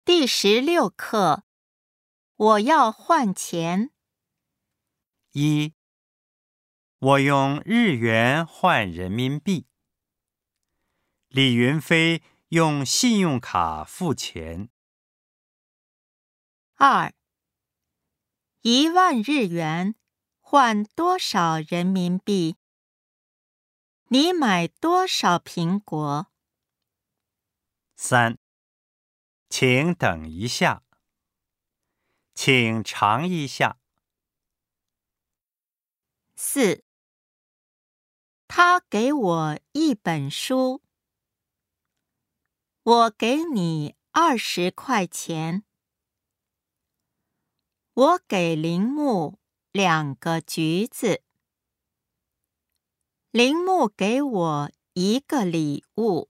第16课，我要换钱。 1. 我用日元换人民币。李云飞用信用卡付钱。 2. 1万日元换多少人民币？你买多少苹果 3. 请等一下。请尝一下。 4. 他给我一本书。我给你20块钱。我给铃木2个橘子。铃木给我1个礼物。